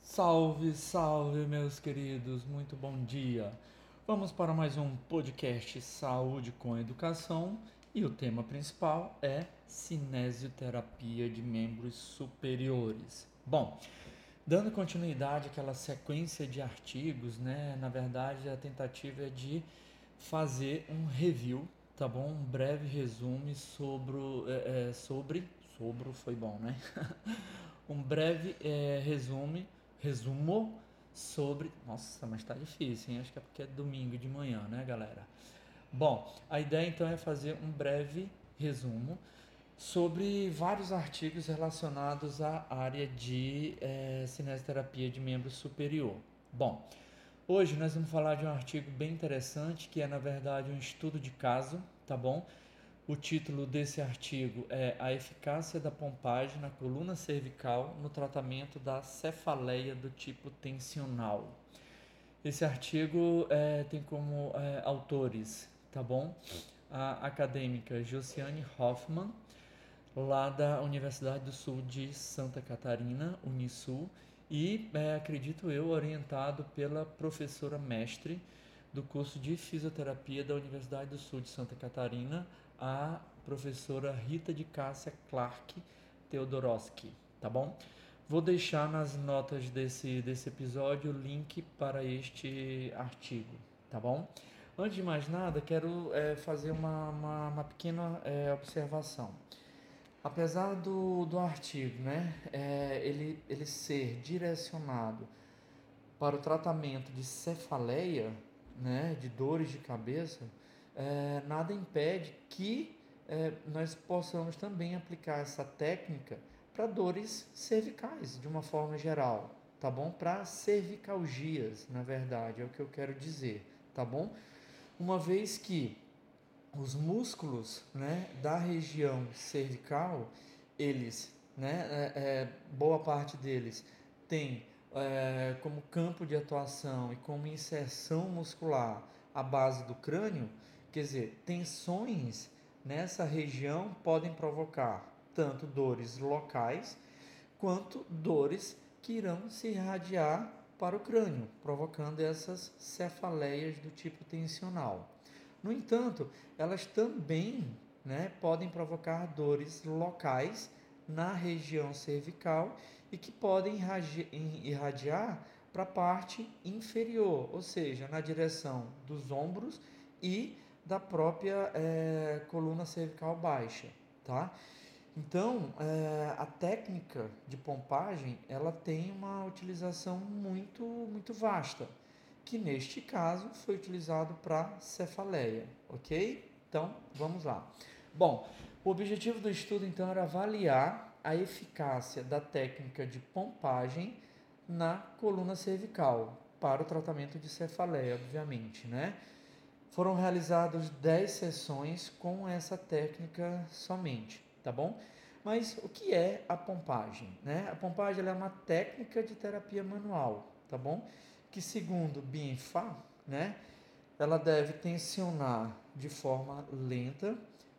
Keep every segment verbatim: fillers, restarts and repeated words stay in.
Salve, salve, meus queridos, muito bom dia. Vamos para mais um podcast Saúde com Educação e o tema principal é cinesioterapia de membros superiores. Bom, dando continuidade àquela sequência de artigos, né? Na verdade, a tentativa é de fazer um review, tá bom? Um breve resumo sobre, é, é, sobre, sobre foi bom, né? um breve é, resumo, resumo sobre, nossa, mas tá difícil, hein? Acho que é porque é domingo de manhã, né, galera? Bom, a ideia então é fazer um breve resumo sobre vários artigos relacionados à área de é, cinesioterapia de membro superior. Bom, hoje nós vamos falar de um artigo bem interessante que é, na verdade, um estudo de caso, tá bom? O título desse artigo é A Eficácia da Pompagem na Coluna Cervical no Tratamento da Cefaleia do Tipo Tensional. Esse artigo é, tem como é, autores, tá bom? A acadêmica Josiane Hoffmann, lá da Universidade do Sul de Santa Catarina, Unisul, e é, acredito eu, orientado pela professora mestre do curso de fisioterapia da Universidade do Sul de Santa Catarina, a professora Rita de Cássia Clark Teodorowski, tá bom? Vou deixar nas notas desse, desse episódio o link para este artigo, tá bom? Antes de mais nada, quero é, fazer uma, uma, uma pequena é, observação. Apesar do, do artigo, né, é, ele, ele ser direcionado para o tratamento de cefaleia, né, de dores de cabeça, é, nada impede que é, nós possamos também aplicar essa técnica para dores cervicais, de uma forma geral, tá bom? Para cervicalgias, na verdade, é o que eu quero dizer, tá bom? Uma vez que os músculos, né, da região cervical, eles, né, é, é, boa parte deles tem é, como campo de atuação e como inserção muscular a base do crânio, quer dizer, tensões nessa região podem provocar tanto dores locais quanto dores que irão se irradiar para o crânio, provocando essas cefaleias do tipo tensional. No entanto, elas também, né, podem provocar dores locais na região cervical e que podem irradiar para a parte inferior, ou seja, na direção dos ombros e da própria é, coluna cervical baixa, tá? Então, é, a técnica de pompagem, ela tem uma utilização muito, muito vasta, que neste caso foi utilizado para cefaleia, ok? Então, vamos lá. Bom, o objetivo do estudo, então, era avaliar a eficácia da técnica de pompagem na coluna cervical, para o tratamento de cefaleia, obviamente, né? Foram realizadas dez sessões com essa técnica somente, tá bom? Mas o que é a pompagem, né? A pompagem é uma técnica de terapia manual, tá bom? Que segundo Bien-Pha, né, ela deve tensionar de forma lenta,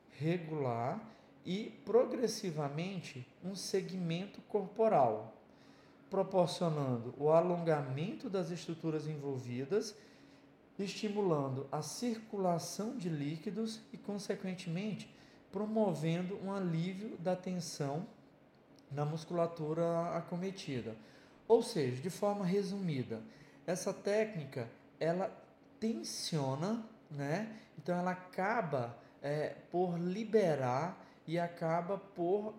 regular e progressivamente um segmento corporal, proporcionando o alongamento das estruturas envolvidas, estimulando a circulação de líquidos e, consequentemente, promovendo um alívio da tensão na musculatura acometida. Ou seja, de forma resumida, essa técnica ela tensiona, né? Então ela acaba é, por liberar e acaba por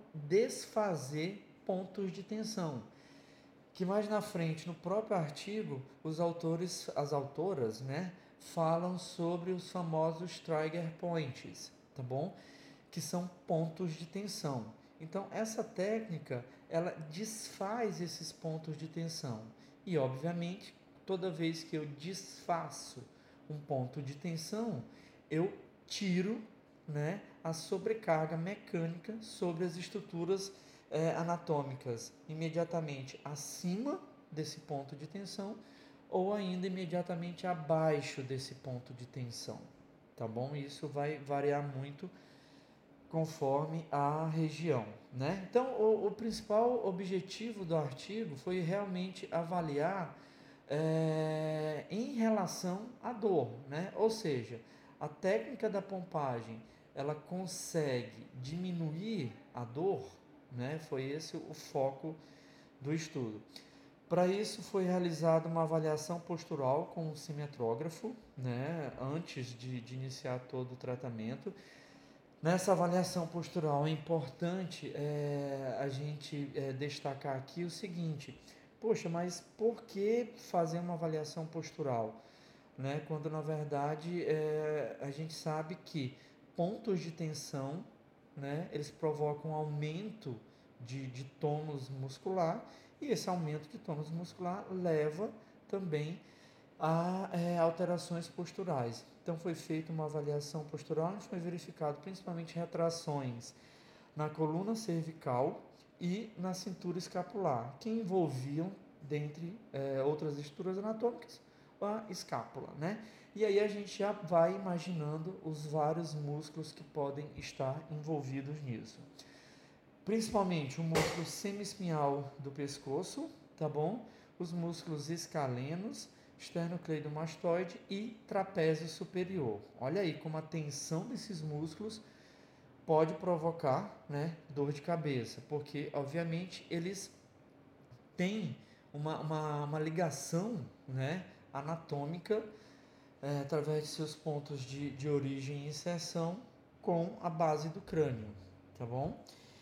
desfazer pontos de tensão. Que mais na frente, no próprio artigo, os autores, as autoras, né, falam sobre os famosos trigger points, tá bom? Que são pontos de tensão. Então, essa técnica, ela desfaz esses pontos de tensão. E, obviamente, toda vez que eu desfaço um ponto de tensão, eu tiro, né, a sobrecarga mecânica sobre as estruturas eh, anatômicas imediatamente acima desse ponto de tensão ou ainda imediatamente abaixo desse ponto de tensão, tá bom? Isso vai variar muito conforme a região, né? Então, o, o principal objetivo do artigo foi realmente avaliar é, em relação à dor, né? Ou seja, a técnica da pompagem, ela consegue diminuir a dor, né? Foi esse o foco do estudo. Para isso foi realizada uma avaliação postural com um cimetrógrafo, né? Antes de, de iniciar todo o tratamento. Nessa avaliação postural é importante é, a gente é, destacar aqui o seguinte: poxa, mas por que fazer uma avaliação postural? Né? Quando na verdade é, a gente sabe que pontos de tensão, né, eles provocam aumento de, de tônus muscular, e esse aumento de tônus muscular leva também a é, alterações posturais. Então foi feita uma avaliação postural e foi verificado principalmente retrações na coluna cervical e na cintura escapular, que envolviam, dentre é, outras estruturas anatômicas, a escápula, né? E aí a gente já vai imaginando os vários músculos que podem estar envolvidos nisso. Principalmente o músculo semiespinhal do pescoço, tá bom? Os músculos escalenos, esternocleidomastoide e trapézio superior. Olha aí como a tensão desses músculos pode provocar, né, dor de cabeça, porque obviamente eles têm uma, uma, uma ligação, né, anatômica é, através de seus pontos de, de origem e inserção com a base do crânio, tá bom?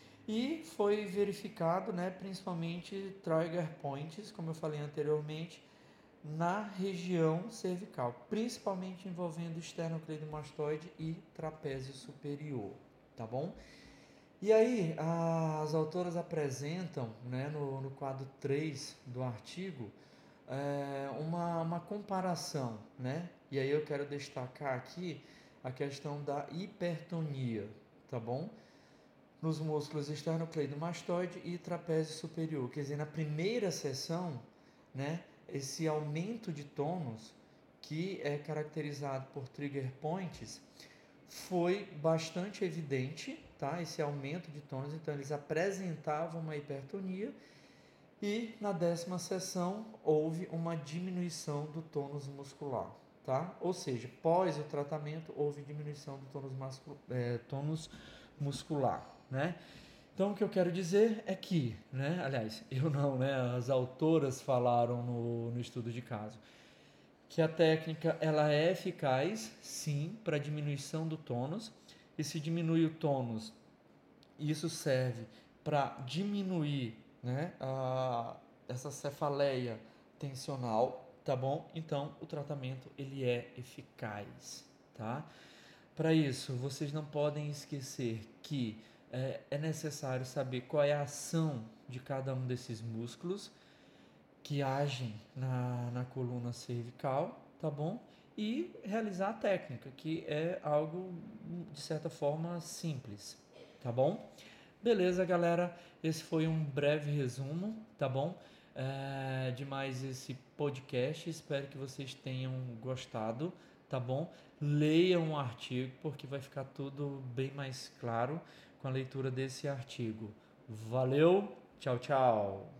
E foi verificado, né, principalmente trigger points, como eu falei anteriormente, na região cervical, principalmente envolvendo esternocleidomastoide e trapézio superior, tá bom? E aí, as autoras apresentam, né, no, no quadro três do artigo, é, uma, uma comparação, né? E aí eu quero destacar aqui a questão da hipertonia, tá bom? Nos músculos esternocleidomastoide e trapézio superior, quer dizer, na primeira sessão, né, esse aumento de tônus, que é caracterizado por trigger points, foi bastante evidente, tá? Esse aumento de tônus, então eles apresentavam uma hipertonia, e na décima sessão houve uma diminuição do tônus muscular, tá? Ou seja, pós o tratamento houve diminuição do tônus, mascul- é, tônus muscular, né? Então o que eu quero dizer é que, né, aliás, eu não, né, as autoras falaram no, no estudo de caso, que a técnica ela é eficaz, sim, para diminuição do tônus, e se diminui o tônus, isso serve para diminuir, né, a, essa cefaleia tensional, tá bom? Então o tratamento ele é eficaz, tá? Para isso, vocês não podem esquecer que é, é necessário saber qual é a ação de cada um desses músculos que agem na, na coluna cervical, tá bom? E realizar a técnica, que é algo, de certa forma, simples, tá bom? Beleza, galera? Esse foi um breve resumo, tá bom? É, de mais esse podcast. Espero que vocês tenham gostado, tá bom? Leiam o artigo, porque vai ficar tudo bem mais claro com a leitura desse artigo. Valeu, tchau, tchau!